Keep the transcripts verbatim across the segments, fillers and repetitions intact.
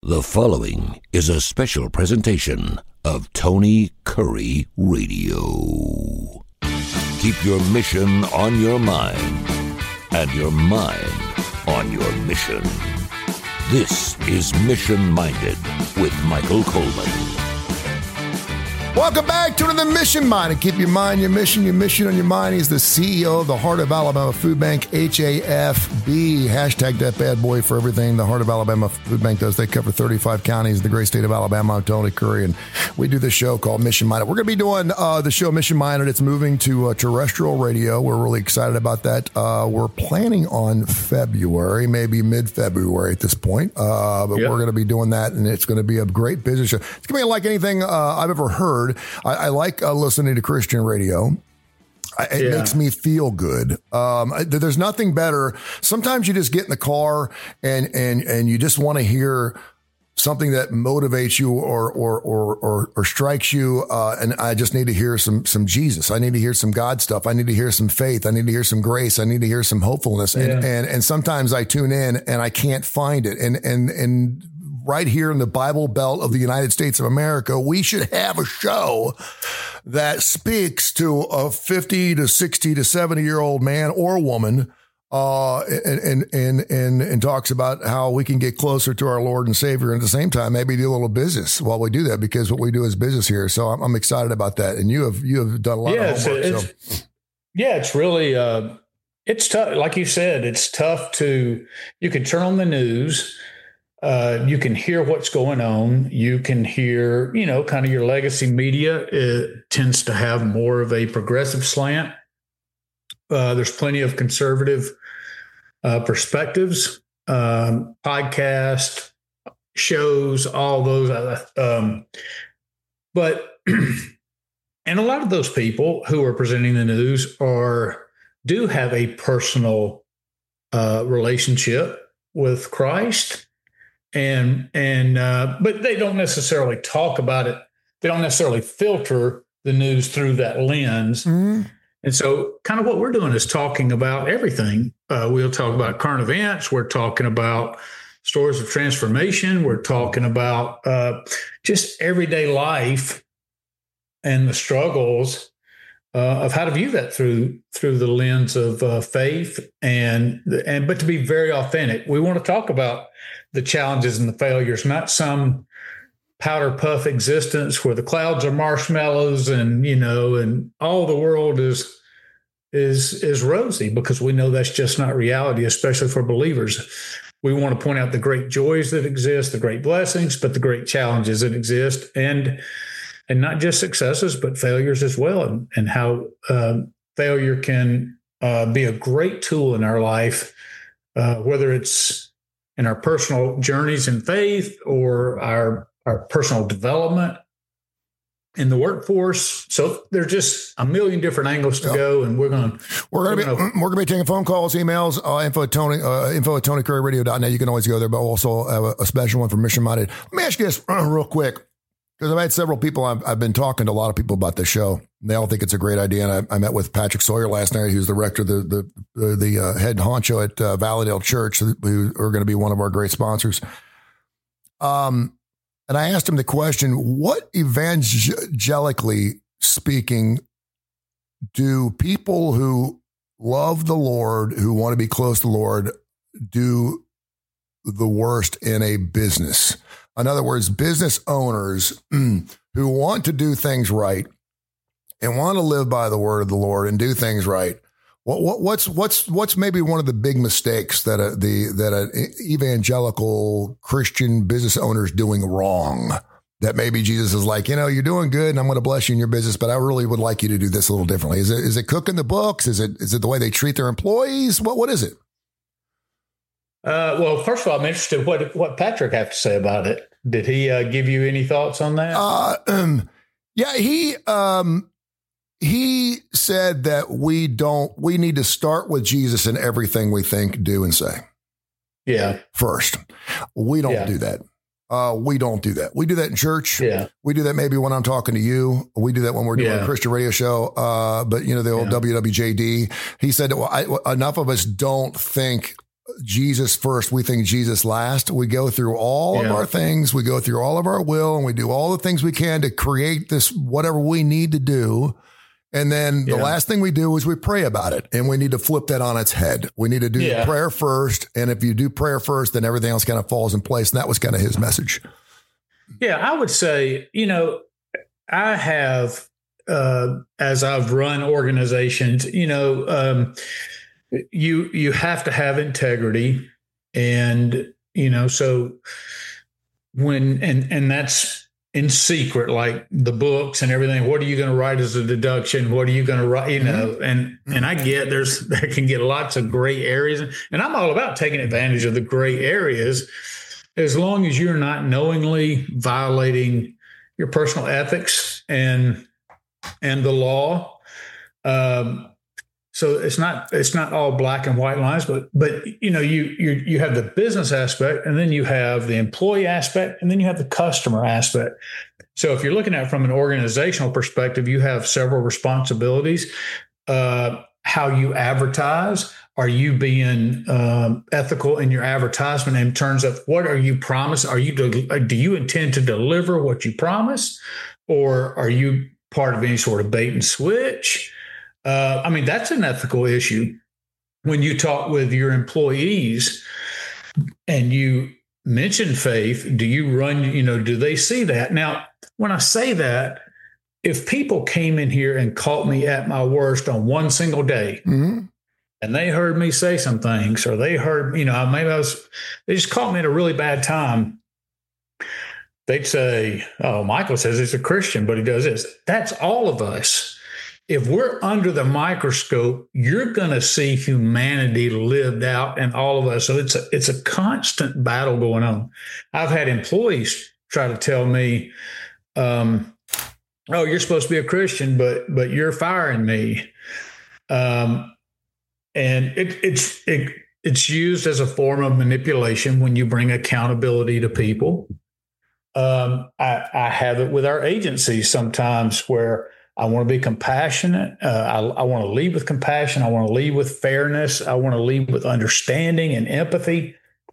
The following is a special presentation of Tony Curry Radio. Keep your mission on your mind and your mind on your mission. This is Mission Minded with Michael Coleman. Welcome back to the Mission Minded. Keep your mind, your mission, your mission on your mind. He's the C E O of the Heart of Alabama Food Bank, H A F B. Hashtag that bad boy for everything the Heart of Alabama Food Bank does. They cover thirty-five counties, the great state of Alabama. I'm Tony Curry, and we do this show called Mission Minded. We're going to be doing uh, the show Mission Minded. It's moving to uh, terrestrial radio. We're really excited about that. Uh, we're planning on February, maybe mid-February at this point, uh, but yep. We're going to be doing that, and it's going to be a great business show. It's going to be like anything uh, I've ever heard. I, I like uh, listening to Christian radio. I, it yeah. makes me feel good. Um, I, there's nothing better. Sometimes you just get in the car and and and you just want to hear something that motivates you or or or or, or strikes you. Uh, and I just need to hear some some Jesus. I need to hear some God stuff. I need to hear some faith. I need to hear some grace. I need to hear some hopefulness. Yeah. And and and sometimes I tune in and I can't find it. And and and. Right here in the Bible Belt of the United States of America, we should have a show that speaks to a fifty to sixty to seventy year old man or woman, uh, and, and, and, and, and talks about how we can get closer to our Lord and Savior. And at the same time, maybe do a little business while we do that, because what we do is business here. So I'm, I'm excited about that. And you have, you have done a lot yeah, of homework. It's, so. it's, yeah, it's really, uh, it's tough. Like you said, it's tough to, you can turn on the news. Uh, you can hear what's going on. You can hear, you know, kind of your legacy media. It tends to have more of a progressive slant. Uh, there's plenty of conservative uh, perspectives, um, podcast shows, all those. Um, but, and a lot of those people who are presenting the news are, do have a personal uh, relationship with Christ. And, and, uh, but they don't necessarily talk about it. They don't necessarily filter the news through that lens. Mm-hmm. And so kind of what we're doing is talking about everything. Uh, we'll talk about current events. We're talking about stories of transformation. We're talking about, uh, just everyday life and the struggles, uh, of how to view that through, through the lens of, uh, faith and, and, but to be very authentic. We want to talk about the challenges and the failures, not some powder puff existence where the clouds are marshmallows and, you know, and all the world is, is, is rosy, because we know that's just not reality, especially for believers. We want to point out the great joys that exist, the great blessings, but the great challenges that exist, and, and not just successes, but failures as well. And, and how uh, failure can uh, be a great tool in our life, uh, whether it's in our personal journeys in faith or our, our personal development in the workforce. So there's just a million different angles to yep. go, and we're going to we're going to be gonna, we're going to be taking phone calls, emails, uh, info at Tony uh, info at Tony Curry Radio dot net. You can always go there, but also have a, a special one for Mission Minded. Let me ask you this uh, real quick, because I've had several people. I've, I've been talking to a lot of people about this show. They all think it's a great idea. And I, I met with Patrick Sawyer last night, who's the rector, the the the, the uh, head honcho at uh, Valleydale Church, who are going to be one of our great sponsors. Um, and I asked him the question: what, evangelically speaking, do people who love the Lord, who want to be close to the Lord, do the worst in a business? In other words, business owners who want to do things right and want to live by the word of the Lord and do things right. What, what, what's what's what's maybe one of the big mistakes that a, the that an evangelical Christian business owner is doing wrong? That maybe Jesus is like, you know, you're doing good, and I'm going to bless you in your business, but I really would like you to do this a little differently. Is it is it cooking the books? Is it is it the way they treat their employees? What what is it? Uh, well, first of all, I'm interested what what Patrick have to say about it. Did he uh, give you any thoughts on that? Uh, um, yeah, he um, he said that we don't we need to start with Jesus in everything we think, do, and say. Yeah. First, we don't yeah. do that. Uh, we don't do that. We do that in church. Yeah. We do that maybe when I'm talking to you. We do that when we're doing yeah. a Christian radio show. Uh, but you know, the old yeah. W W J D, he said, well, I, enough of us don't think Jesus first, we think Jesus last. We go through all yeah. of our things. We go through all of our will, and we do all the things we can to create this, whatever we need to do. And then yeah. the last thing we do is we pray about it, and we need to flip that on its head. We need to do yeah. prayer first. And if you do prayer first, then everything else kind of falls in place. And that was kind of his message. Yeah, I would say, you know, I have, uh, as I've run organizations, you know, um, you you have to have integrity, and you know, so when and and that's in secret, like the books and everything. What are you going to write as a deduction? What are you going to write? You know, mm-hmm. and and I get there's there can get lots of gray areas, and I'm all about taking advantage of the gray areas, as long as you're not knowingly violating your personal ethics and and the law. Um, So it's not it's not all black and white lines, but but you know you you you have the business aspect, and then you have the employee aspect, and then you have the customer aspect. So if you're looking at it from an organizational perspective, you have several responsibilities. Uh, how you advertise, are you being um, ethical in your advertisement in terms of what are you promised? Are you do, do you intend to deliver what you promise, or are you part of any sort of bait and switch? Uh, I mean, that's an ethical issue. When you talk with your employees and you mention faith, do you run, you know, do they see that? Now, when I say that, if people came in here and caught me at my worst on one single day, mm-hmm. and they heard me say some things, or they heard, you know, maybe I was, they just caught me at a really bad time, they'd say, oh, Michael says he's a Christian, but he does this. That's all of us. If we're under the microscope, you're going to see humanity lived out in all of us. So it's a, it's a constant battle going on. I've had employees try to tell me, um, oh, you're supposed to be a Christian, but but you're firing me. Um, and it, it's it, it's used as a form of manipulation when you bring accountability to people. Um, I, I have it with our agencies sometimes where I want to be compassionate. Uh, I, I want to lead with compassion. I want to lead with fairness. I want to lead with understanding and empathy.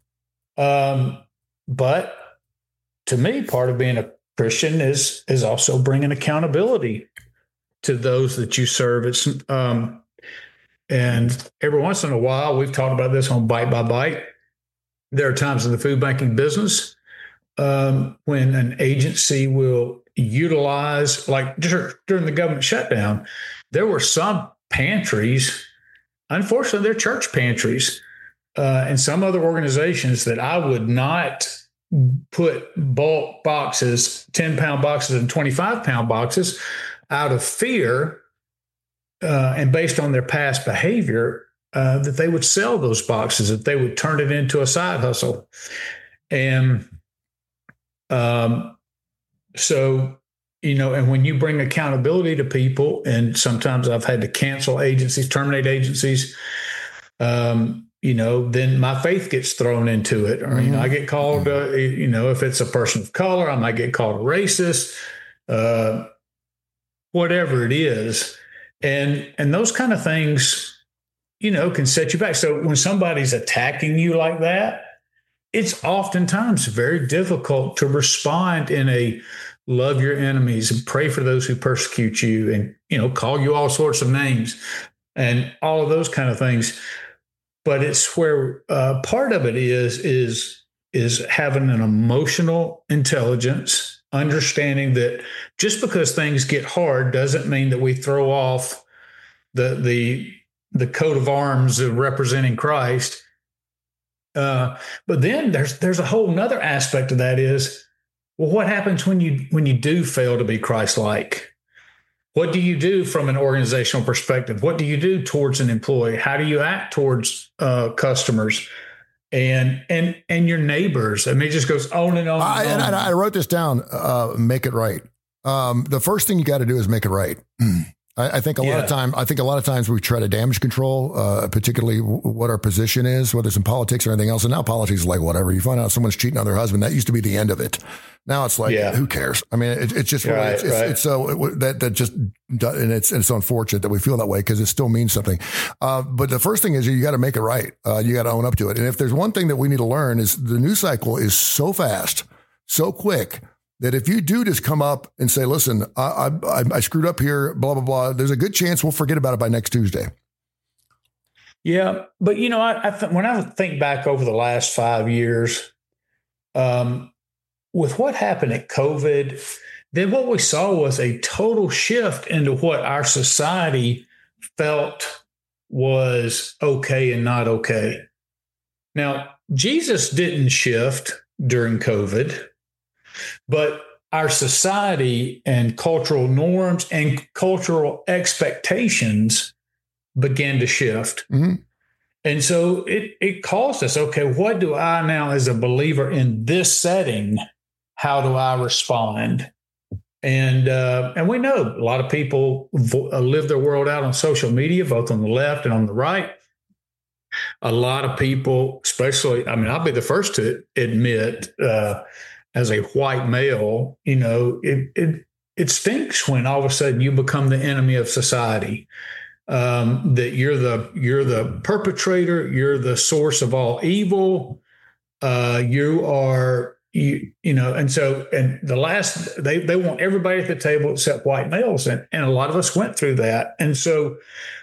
Um, but to me, part of being a Christian is is also bringing accountability to those that you serve. It's um, and every once in a while, we've talked about this on Bite by Bite. There are times in the food banking business um, when an agency will utilize, like during the government shutdown, there were some pantries, unfortunately, they're church pantries, uh, and some other organizations that I would not put bulk boxes, ten pound boxes and twenty-five pound boxes out of fear uh, and based on their past behavior, uh, that they would sell those boxes, that they would turn it into a side hustle. And um, so, you know, and when you bring accountability to people, and sometimes I've had to cancel agencies, terminate agencies, um, you know, then my faith gets thrown into it. Or, mm-hmm. you know, I get called, uh, you know, if it's a person of color, I might get called a racist, uh, whatever it is. And, and those kind of things, you know, can set you back. So when somebody's attacking you like that, it's oftentimes very difficult to respond in a love your enemies and pray for those who persecute you and, you know, call you all sorts of names and all of those kind of things. But it's where uh, part of it is, is, is having an emotional intelligence, understanding that just because things get hard doesn't mean that we throw off the, the, the coat of arms of representing Christ. Uh, but then there's, there's a whole nother aspect of that is, well, what happens when you, when you do fail to be Christ-like? What do you do from an organizational perspective? What do you do towards an employee? How do you act towards uh, customers and and and your neighbors? I mean, it just goes on and on. I, and, on. and I wrote this down. Uh, make it right. Um, the first thing you got to do is make it right. I, I think a yeah. lot of time, I think a lot of times we try to damage control, uh, particularly w- what our position is, whether it's in politics or anything else. And now politics is like whatever. You find out someone's cheating on their husband. That used to be the end of it. Now it's like, yeah. who cares? I mean, it, it's just really, right, it's, it's, right. it's so it, that that just and it's and it's unfortunate that we feel that way because it still means something. Uh, but the first thing is you got to make it right. Uh, you got to own up to it. And if there's one thing that we need to learn is the news cycle is so fast, so quick. That if you do just come up and say, listen, I, I, I screwed up here, blah, blah, blah, there's a good chance we'll forget about it by next Tuesday. Yeah. But, you know, I, I th- when I think back over the last five years, um, with what happened at COVID, then what we saw was a total shift into what our society felt was okay and not okay. Now, Jesus didn't shift during COVID. But our society and cultural norms and cultural expectations began to shift. Mm-hmm. And so it, it caused us, okay, what do I now as a believer in this setting, how do I respond? And uh, and we know a lot of people vo- live their world out on social media, both on the left and on the right. A lot of people, especially, I mean, I'll be the first to admit, uh, as a white male, you know, it, it it stinks when all of a sudden you become the enemy of society. Um, that you're the you're the perpetrator, you're the source of all evil. Uh, you are you you know, and so and the last they they want everybody at the table except white males, and and a lot of us went through that, and so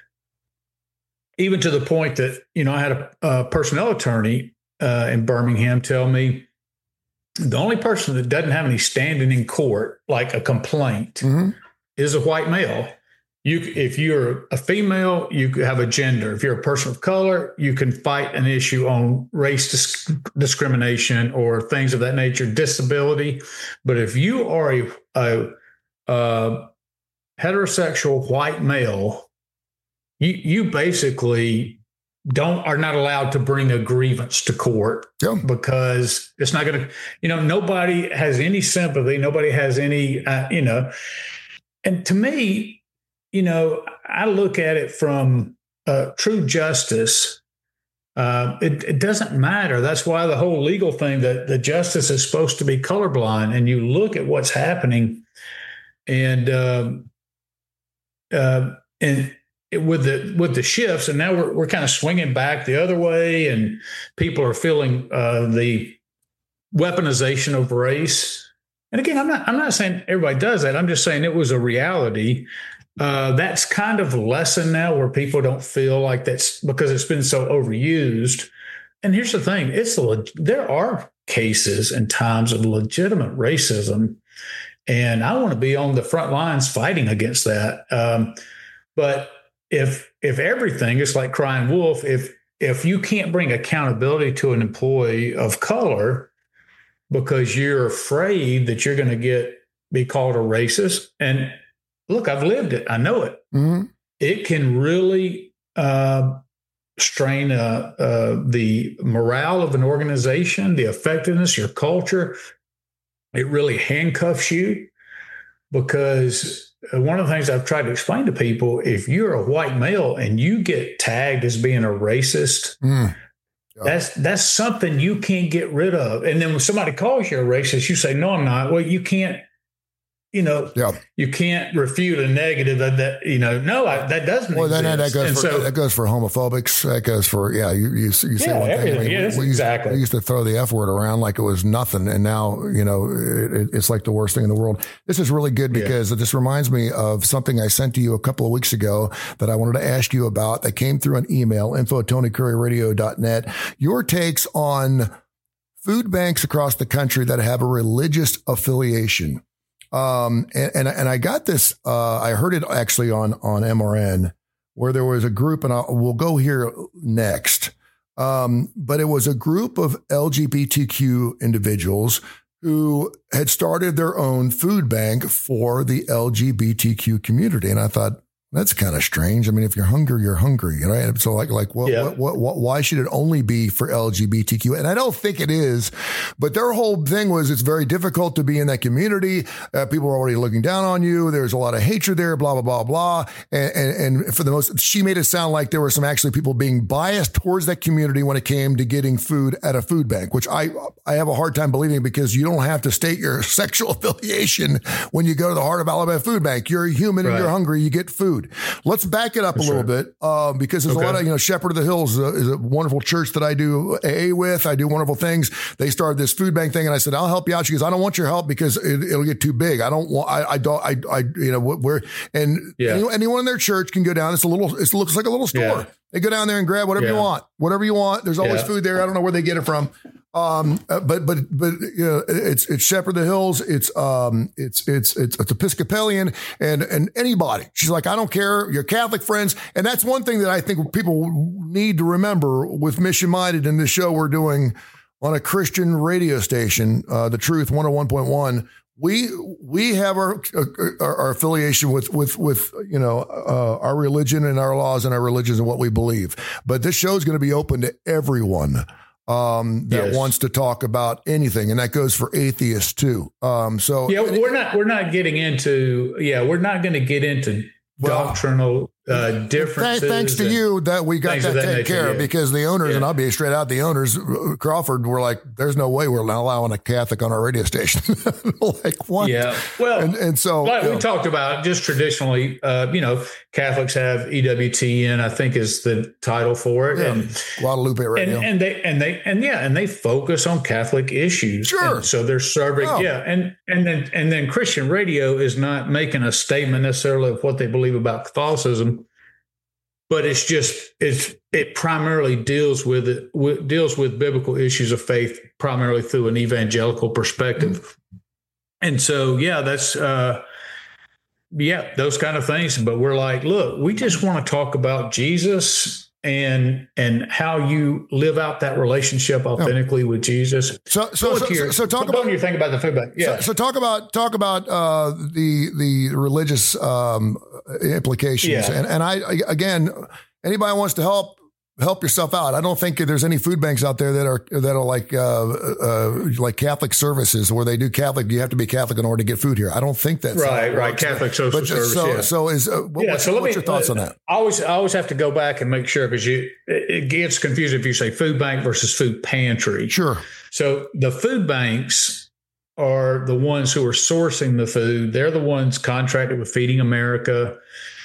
even to the point that you know I had a, a personnel attorney uh, in Birmingham tell me. The only person that doesn't have any standing in court, like a complaint, mm-hmm. is a white male. You, if you're a female, you have a gender. If you're a person of color, you can fight an issue on race dis- discrimination or things of that nature, disability. But if you are a, a, a heterosexual white male, you, you basically don't are not allowed to bring a grievance to court yeah. because it's not going to, you know, nobody has any sympathy. Nobody has any, uh, you know, and to me, you know, I look at it from uh, true justice. Uh, it, it doesn't matter. That's why the whole legal thing that the justice is supposed to be colorblind, and you look at what's happening and, um, uh, and, with the with the shifts, and now we're we're kind of swinging back the other way, and people are feeling uh, the weaponization of race. And again, I'm not I'm not saying everybody does that. I'm just saying it was a reality. Uh, that's kind of lessened now, where people don't feel like that's because it's been so overused. And here's the thing: it's a, there are cases and times of legitimate racism, and I want to be on the front lines fighting against that. Um, but If if everything is like crying wolf, if if you can't bring accountability to an employee of color because you're afraid that you're going to get be called a racist, and look, I've lived it, I know it. Mm-hmm. It can really uh, strain uh, uh, the morale of an organization, the effectiveness, your culture. It really handcuffs you because. One of the things I've tried to explain to people, if you're a white male and you get tagged as being a racist, mm. yeah. that's that's something you can't get rid of. And then when somebody calls you a racist, you say, no, I'm not. Well, you can't, you know, yeah. you can't refute a negative that, that you know, no, I, that doesn't well, exist. Well, that, that, goes and for, so, that goes for homophobics. That goes for, yeah, you, you, you say yeah, one thing. We, yes, we, exactly. used, we used to throw the F word around like it was nothing. And now, you know, it, it's like the worst thing in the world. This is really good because yeah. this reminds me of something I sent to you a couple of weeks ago that I wanted to ask you about that came through an email, info at tony curry radio dot net. Your takes on food banks across the country that have a religious affiliation. Um, and, and, and I got this, uh, I heard it actually on, on M R N where there was a group, and I'll, we'll go here next. Um, but it was a group of L G B T Q individuals who had started their own food bank for the L G B T Q community. And I thought, That's kind of strange. I mean, if you're hungry, you're hungry, right? So like, like what, yeah. what, what, what, why should it only be for L G B T Q? And I don't think it is, but their whole thing was it's very difficult to be in that community. Uh, people are already looking down on you. There's a lot of hatred there, blah, blah, blah, blah. And, and, and for the most, she made it sound like there were some actually people being biased towards that community when it came to getting food at a food bank, which I, I have a hard time believing because you don't have to state your sexual affiliation when you go to the Heart of Alabama Food Bank. You're a human right. and you're hungry, you get food. Let's back it up For a little sure. bit uh, because there's okay. a lot of, you know, Shepherd of the Hills is a, is a wonderful church that I do A A with. I do wonderful things. They started this food bank thing and I said, I'll help you out. She goes, I don't want your help because it, it'll get too big. I don't want, I, I don't, I, I, you know, we're, and yeah. anyone, anyone in their church can go down. It's a little, it looks like a little store. Yeah. They go down there and grab whatever yeah. you want, whatever you want. There's always yeah. food there. I don't know where they get it from. Um, but, but, but, you know, it's, it's Shepherd of the Hills. It's, um, it's, it's, it's, it's Episcopalian and, and anybody. She's like, I don't care. You're Catholic friends. And that's one thing that I think people need to remember with Mission Minded in this show we're doing on a Christian radio station, uh, The Truth one oh one point one. We, we have our, our, our affiliation with, with, with, you know, uh, our religion and our laws and our religions and what we believe. But this show is going to be open to everyone. Um, that yes. wants to talk about anything. And that goes for atheists too. Um, so yeah, we're not, we're not getting into, yeah, we're not going to get into well, doctrinal uh, differences. Th- thanks to you that we got that, that taken care of yeah. because the owners, yeah. and I'll be straight out, the owners, Crawford, were like, there's no way we're not allowing a Catholic on our radio station. Like what? Yeah. Well, and, and so like we know. talked about just traditionally, uh, you know, Catholics have E W T N, I think is the title for it. Yeah. And Guadalupe Radio. And, and they, and they, and yeah, and they focus on Catholic issues. Sure. And so they're serving. Oh. Yeah. And, and then, and then Christian radio is not making a statement necessarily of what they believe about Catholicism. But it's just it's it primarily deals with it with, deals with biblical issues of faith primarily through an evangelical perspective, mm-hmm. and so yeah, that's uh, yeah those kind of things. But we're like, look, we just want to talk about Jesus and and how you live out that relationship authentically oh. with Jesus. So so so, your, so talk about your thing about the food bank. Yeah. So, so talk about talk about uh, the the religious um, implications. Yeah. And and I again, anybody wants to help. Help yourself out. I don't think there's any food banks out there that are that are like uh, uh, like Catholic services where they do Catholic. You have to be Catholic in order to get food here. I don't think that's right. Right, Catholic social but, service. So, yeah. so is uh, what, yeah, what's, so let what's me, your thoughts uh, on that? I always I always have to go back and make sure because you it gets confusing if you say food bank versus food pantry. Sure. So the food banks are the ones who are sourcing the food. They're the ones contracted with Feeding America,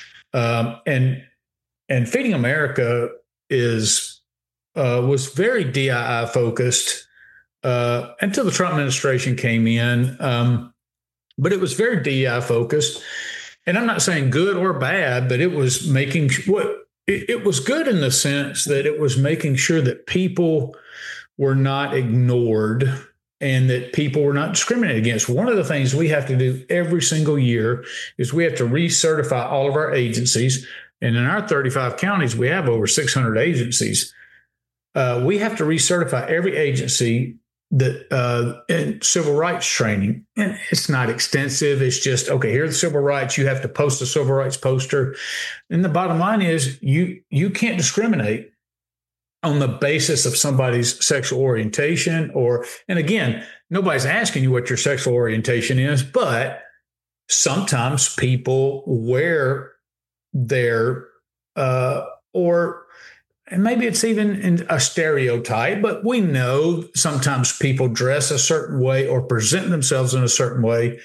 um, and and Feeding America is. Uh, was very D I I focused uh, until the Trump administration came in. Um, but it was very D I I focused. And I'm not saying good or bad, but it was making what it, it was good in the sense that it was making sure that people were not ignored and that people were not discriminated against. One of the things we have to do every single year is we have to recertify all of our agencies. And in our thirty-five counties, we have over six hundred agencies. Uh, we have to recertify every agency that uh, in civil rights training. And it's not extensive. It's just, okay, here's the civil rights. You have to post a civil rights poster. And the bottom line is you you can't discriminate on the basis of somebody's sexual orientation or, and again, nobody's asking you what your sexual orientation is, but sometimes people wear their, uh, or, and maybe it's even a stereotype, but we know sometimes people dress a certain way or present themselves in a certain way.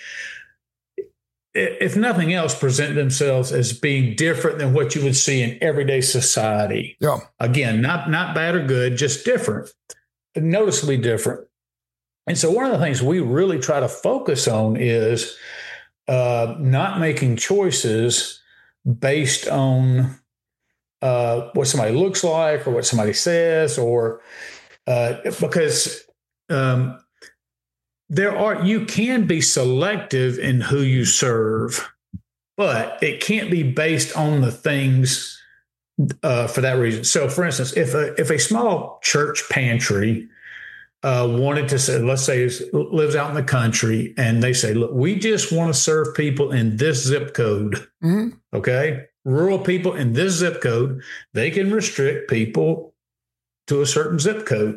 If nothing else, present themselves as being different than what you would see in everyday society. Yeah. Again, not, not bad or good, just different, noticeably different. And so one of the things we really try to focus on is uh, not making choices based on Uh, what somebody looks like or what somebody says, or uh, because um, there are, you can be selective in who you serve, but it can't be based on the things uh, for that reason. So for instance, if a, if a small church pantry uh, wanted to say, let's say lives out in the country and they say, look, we just want to serve people in this zip code. Mm-hmm. Okay. rural people in this zip code, they can restrict people to a certain zip code.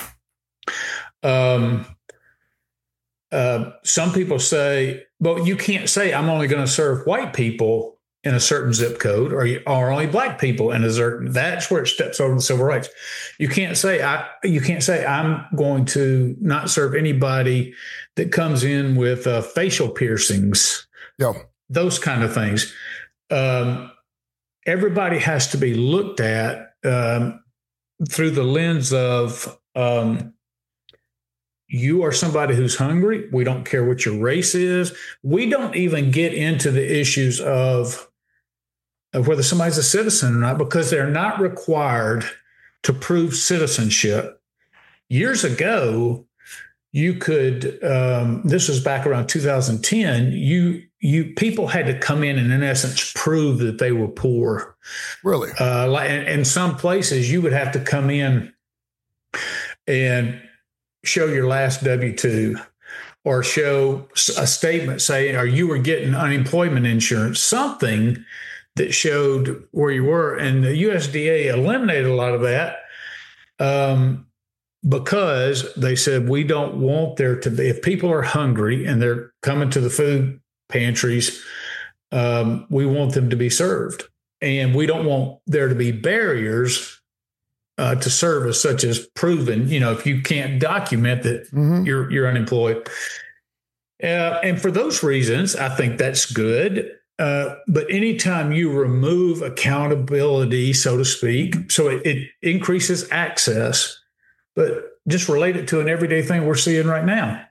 Um, uh, some people say, well, you can't say I'm only going to serve white people in a certain zip code, or, or only black people in a certain. That's where it steps over the civil rights. You can't say I. You can't say I'm going to not serve anybody that comes in with uh, facial piercings. Yeah, those kind of things. Um, everybody has to be looked at um, through the lens of um, you are somebody who's hungry. We don't care what your race is. We don't even get into the issues of, of whether somebody's a citizen or not, because they're not required to prove citizenship. Years ago, you could, um, this was back around two thousand ten, you you people had to come in and in essence prove that they were poor. Really? Uh, like in, in some places, you would have to come in and show your last W two or show a statement saying, or you were getting unemployment insurance, something that showed where you were. And the U S D A eliminated a lot of that. Um, Because they said, we don't want there to be, if people are hungry and they're coming to the food pantries, um, we want them to be served. And we don't want there to be barriers uh, to service, such as proven, you know, if you can't document that mm-hmm. you're, you're unemployed. Uh, and for those reasons, I think that's good. Uh, but anytime you remove accountability, so to speak, so it, it increases access. But just relate it to an everyday thing we're seeing right now.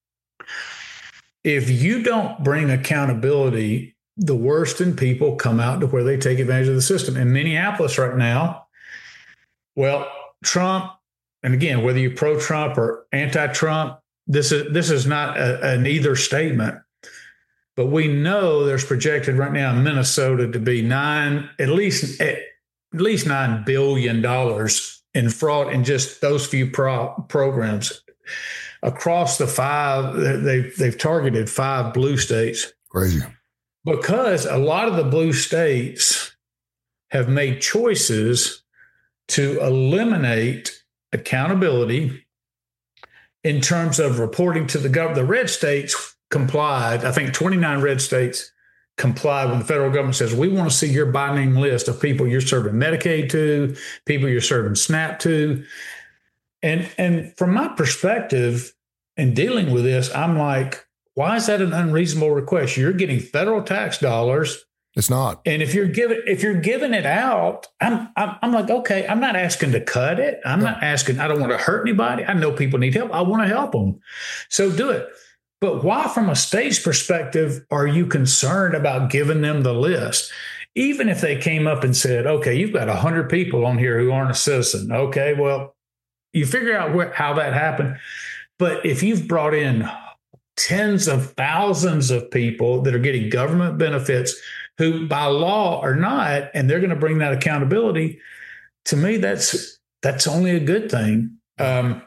If you don't bring accountability, the worst in people come out to where they take advantage of the system. In Minneapolis right now, well, Trump, and again, whether you're pro-Trump or anti-Trump, this is this is not a, an either statement. But we know there's projected right now in Minnesota to be nine, at least at least nine billion dollars in fraud in just those few pro- programs across the five. They've they've targeted five blue states. Crazy, because a lot of the blue states have made choices to eliminate accountability in terms of reporting to the government. The red states complied. I think twenty-nine red states comply when the federal government says, we want to see your binding list of people you're serving Medicaid to, people you're serving SNAP to. And, and from my perspective in dealing with this, I'm like, why is that an unreasonable request? You're getting federal tax dollars. It's not. And if you're giving, if you're giving it out, I'm, I'm, I'm like, okay, I'm not asking to cut it. I'm no. not asking, I don't want to hurt anybody. I know people need help. I want to help them. So do it. But why, from a state's perspective, are you concerned about giving them the list? Even if they came up and said, okay, you've got one hundred people on here who aren't a citizen. Okay, well, you figure out where, how that happened. But if you've brought in tens of thousands of people that are getting government benefits who by law are not, and they're going to bring that accountability, to me, that's that's only a good thing. Um,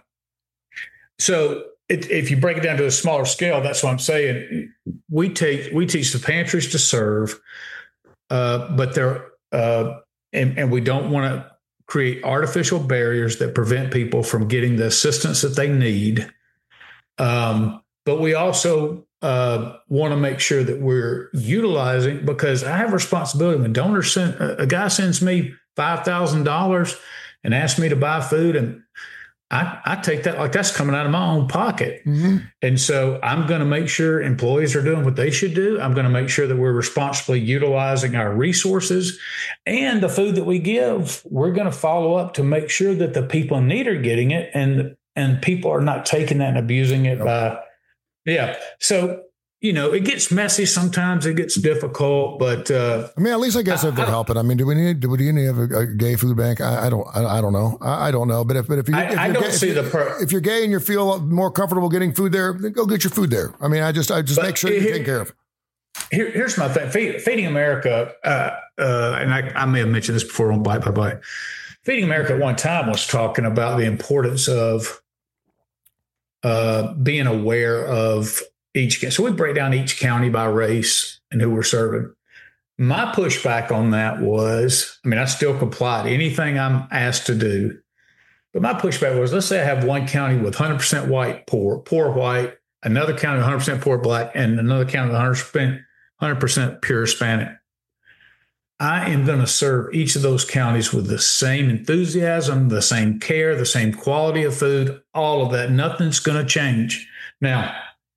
so It, if you break it down to a smaller scale, that's what I'm saying. We take we teach the pantries to serve, uh, but they're uh, and, and we don't want to create artificial barriers that prevent people from getting the assistance that they need. Um, but we also uh, want to make sure that we're utilizing, because I have responsibility. When donors send a, a guy sends me five thousand dollars and asks me to buy food, and I, I take that like that's coming out of my own pocket. Mm-hmm. And so I'm going to make sure employees are doing what they should do. I'm going to make sure that we're responsibly utilizing our resources, and the food that we give, we're going to follow up to make sure that the people in need are getting it, and, and people are not taking that and abusing it. Nope. by, yeah. So, you know, it gets messy sometimes. It gets difficult, but uh, I mean, at least I guess I, if they're I, helping. I mean, do we need do we need to have a, a gay food bank? I, I don't I, I don't know. I, I don't know. But if but if you I, if I you're don't gay, see if the per- if you're gay and you feel more comfortable getting food there, then go get your food there. I mean, I just I just make sure you take care of. Here, here's my thing. Feed, Feeding America, uh, uh, and I, I may have mentioned this before on Bite by Bite. Feeding America at one time was talking about the importance of uh, being aware of each. So we break down each county by race and who we're serving. My pushback on that was, I mean, I still comply to anything I'm asked to do. But my pushback was, let's say I have one county with one hundred percent white, poor, poor white, another county with one hundred percent poor black, and another county with one hundred percent, one hundred percent pure Hispanic. I am going to serve each of those counties with the same enthusiasm, the same care, the same quality of food, all of that. Nothing's going to change. Now,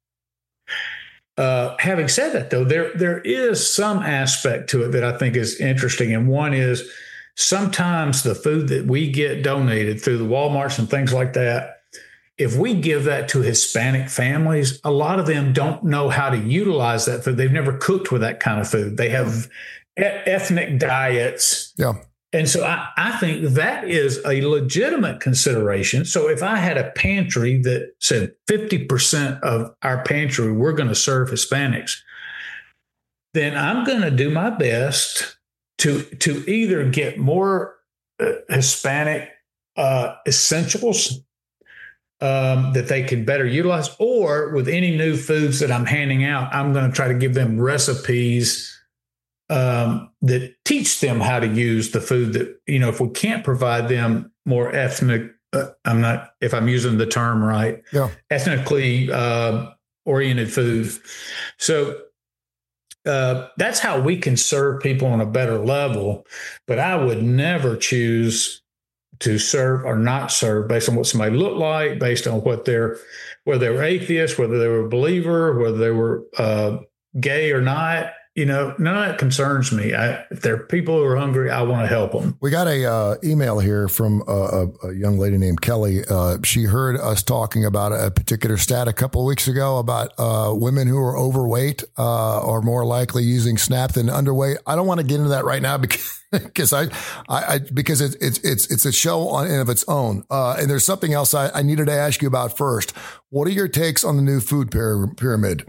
uh, having said that, though, there there is some aspect to it that I think is interesting. And one is sometimes the food that we get donated through the Walmarts and things like that, if we give that to Hispanic families, a lot of them don't know how to utilize that food. They've never cooked with that kind of food. They have ethnic diets. Yeah. And so I, I think that is a legitimate consideration. So if I had a pantry that said fifty percent of our pantry, we're going to serve Hispanics, then I'm going to do my best to, to either get more uh, Hispanic uh, essentials um, that they can better utilize, or with any new foods that I'm handing out, I'm going to try to give them recipes Um, that teach them how to use the food that, you know, if we can't provide them more ethnic, uh, I'm not, if I'm using the term right, yeah. ethnically uh, oriented food. So uh, that's how we can serve people on a better level. But I would never choose to serve or not serve based on what somebody looked like, based on what they're, whether they were atheists, whether they were a believer, whether they were uh, gay or not. You know, none of that concerns me. I, if there are people who are hungry, I want to help them. We got a uh, email here from a, a young lady named Kelly. Uh, she heard us talking about a particular stat a couple of weeks ago about uh, women who are overweight uh, are more likely using SNAP than underweight. I don't want to get into that right now because because I, I, I because it's it's it's it's a show on and of its own. Uh, and there's something else I, I needed to ask you about first. What are your takes on the new food pyramid?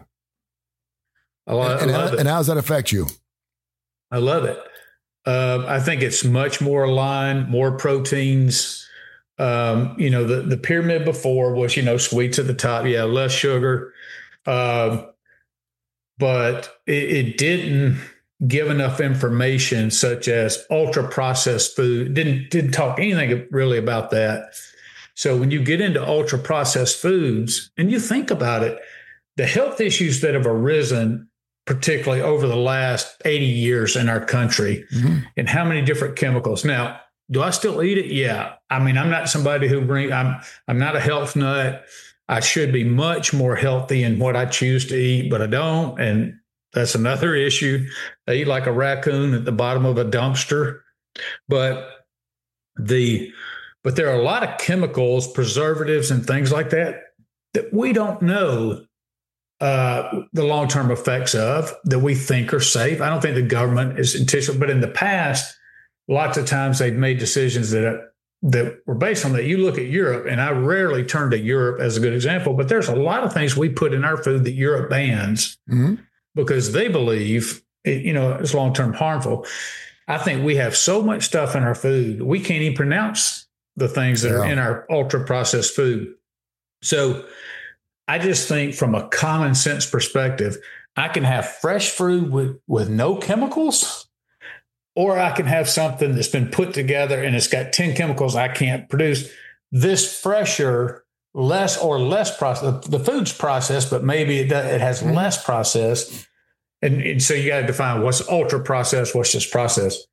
I love, and, I love and, and how does that affect you? I love it. Uh, I think it's much more aligned, more proteins. Um, you know, the, the pyramid before was, you know, sweets at the top. Yeah, less sugar. Uh, but it, it didn't give enough information such as ultra processed food. Didn't, didn't talk anything really about that. So when you get into ultra processed foods and you think about it, the health issues that have arisen particularly over the last eighty years in our country, mm-hmm. and how many different chemicals. Now, do I still eat it? Yeah. I mean, I'm not somebody who bring, I'm, I'm not a health nut. I should be much more healthy in what I choose to eat, but I don't. And that's another issue. I eat like a raccoon at the bottom of a dumpster, but the, but there are a lot of chemicals, preservatives and things like that, that we don't know Uh, the long-term effects of, that we think are safe. I don't think the government is intentional, but in the past, lots of times they've made decisions that that were based on that. You look at Europe, and I rarely turn to Europe as a good example, but there's a lot of things we put in our food that Europe bans mm-hmm. because they believe, it, you know, it's long-term harmful. I think we have so much stuff in our food, we can't even pronounce the things that yeah. are in our ultra-processed food. So I just think from a common sense perspective, I can have fresh fruit with, with no chemicals, or I can have something that's been put together and it's got ten chemicals I can't produce. This fresher, less or less process, the food's processed, but maybe it, does, it has mm-hmm. less processed. And, and so you got to define what's ultra processed, what's just processed.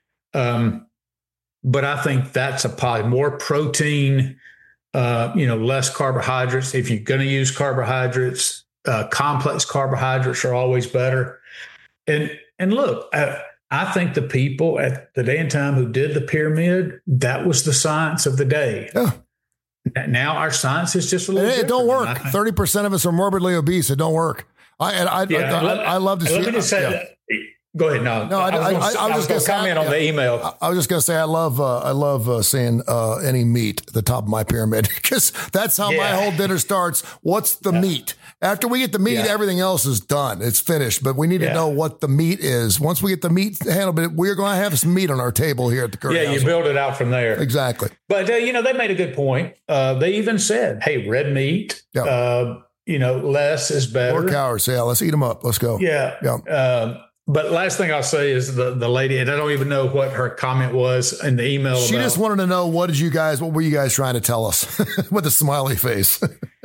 Um, but I think that's a positive. More protein, Uh, you know, less carbohydrates. If you're going to use carbohydrates, uh, complex carbohydrates are always better. And and look, I, I think the people at the day and time who did the pyramid, that was the science of the day. Yeah. Now our science is just a little. It, it don't work. Thirty percent of us are morbidly obese. It don't work. I and I yeah, I, I, I love to let see. Let me just say yeah. that. Go ahead. No, no, I, I, I, I, I, I was just going to comment on yeah, the email. I, I was just going to say I love uh, I love uh, seeing uh, any meat at the top of my pyramid because that's how yeah. my whole dinner starts. What's the yeah. meat? After we get the meat, yeah. everything else is done. It's finished. But we need yeah. to know what the meat is. Once we get the meat handled, but we're going to have some meat on our table here at the Curry Yeah, household. You build it out from there. Exactly. But uh, you know, they made a good point. Uh, they even said, "Hey, red meat." Yeah. Uh, you know, less is better. More calories. Yeah, let's eat them up. Let's go. Yeah. Yeah. Um, but last thing I'll say is the, the lady, and I don't even know what her comment was in the email. She about, just wanted to know, what did you guys, what were you guys trying to tell us with the smiley face?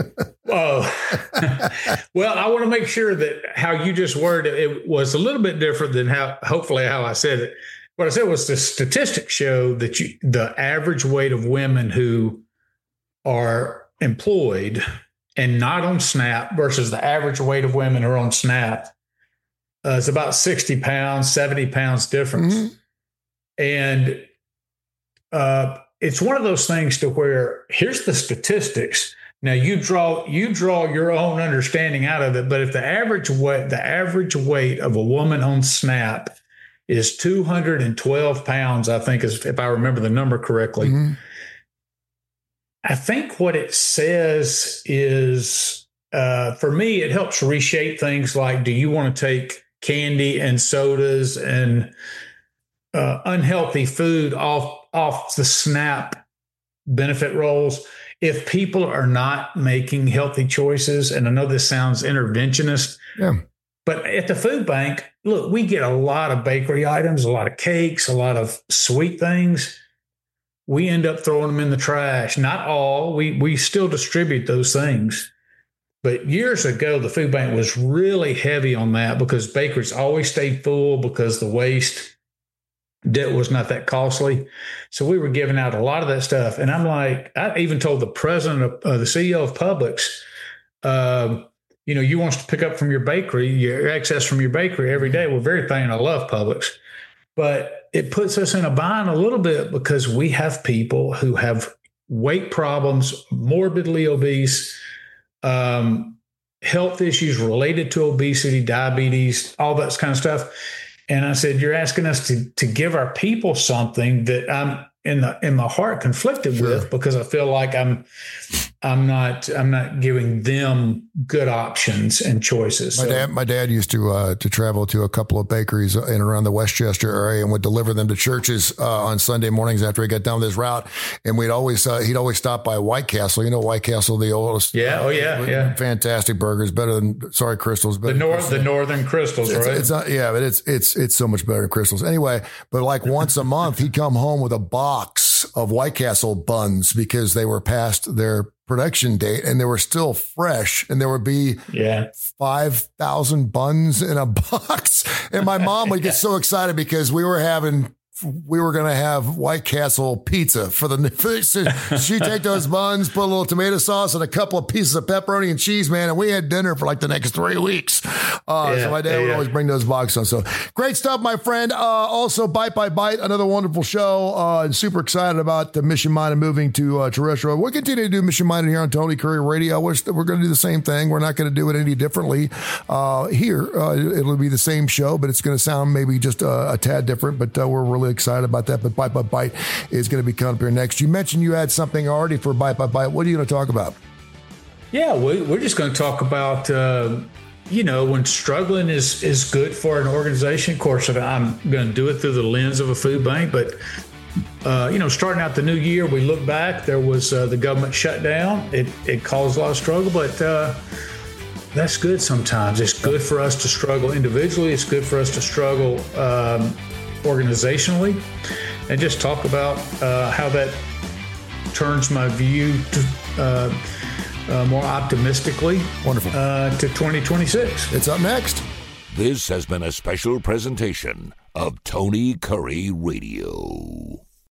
Oh, well, I want to make sure that how you just worded it, it was a little bit different than how, hopefully how I said it. What I said was the statistics show that you, the average weight of women who are employed and not on SNAP versus the average weight of women who are on SNAP uh, is about sixty pounds, seventy pounds difference. Mm-hmm. And uh, it's one of those things to where here's the statistics. Now you draw you draw your own understanding out of it, but if the average weight the average weight of a woman on SNAP is two hundred twelve pounds, I think, is if I remember the number correctly. Mm-hmm. I think what it says is, uh, for me, it helps reshape things like, do you want to take candy and sodas and uh, unhealthy food off off the SNAP benefit rolls? If people are not making healthy choices, and I know this sounds interventionist, yeah. but at the food bank, look, we get a lot of bakery items, a lot of cakes, a lot of sweet things. We end up throwing them in the trash. Not all. We we still distribute those things. But years ago, the food bank was really heavy on that because bakeries always stayed full because the waste debt was not that costly. So we were giving out a lot of that stuff. And I'm like, I even told the president of uh, the C E O of Publix, uh, you know, you want us to pick up from your bakery, your excess from your bakery every day. We're very thankful. I love Publix. But it puts us in a bind a little bit because we have people who have weight problems, morbidly obese, um, health issues related to obesity, diabetes, all that kind of stuff. And I said, you're asking us to to give our people something that I'm in the in my heart conflicted sure. with because I feel like I'm I'm not I'm not giving them good options and choices. My so. dad my dad used to uh, to travel to a couple of bakeries in and around the Westchester area and would deliver them to churches uh, on Sunday mornings after he got done with his route. And we'd always uh, he'd always stop by White Castle. You know White Castle, the oldest. Yeah. Oh yeah. Uh, yeah. Fantastic burgers, better than sorry Crystals. The north the Northern Crystals, it's, right? It's not, yeah, but it's it's it's so much better than Crystals. Anyway, but like once a month he'd come home with a box of White Castle buns because they were past their production date and they were still fresh, and there would be yeah. five thousand buns in a box. And my mom would get so excited because we were having, we were going to have White Castle pizza for the, so she'd take those buns, put a little tomato sauce and a couple of pieces of pepperoni and cheese, man. And we had dinner for like the next three weeks. Uh, yeah, so my dad yeah, would yeah. always bring those boxes on. So great stuff, my friend. Uh, also Bite by Bite, another wonderful show. Uh, and super excited about the Mission Minded moving to uh, terrestrial. We'll continue to do Mission Minded here on Tony Curry Radio. We're, we're going to do the same thing. We're not going to do it any differently uh, here. Uh, it'll be the same show, but it's going to sound maybe just uh, a tad different, but uh, we're really excited about that. But Bite by Bite is going to be coming up here next. You mentioned you had something already for Bite by Bite. What are you going to talk about? Yeah, we, we're just going to talk about, uh, you know, when struggling is, is good for an organization. Of course, I'm going to do it through the lens of a food bank, but, uh, you know, starting out the new year, we look back, there was uh, the government shutdown. It, it caused a lot of struggle, but uh, that's good sometimes. It's good for us to struggle individually. It's good for us to struggle um, organizationally, and just talk about uh, how that turns my view to, uh, uh, more optimistically. Wonderful. Uh, to twenty twenty-six. It's up next. This has been a special presentation of Tony Curry Radio.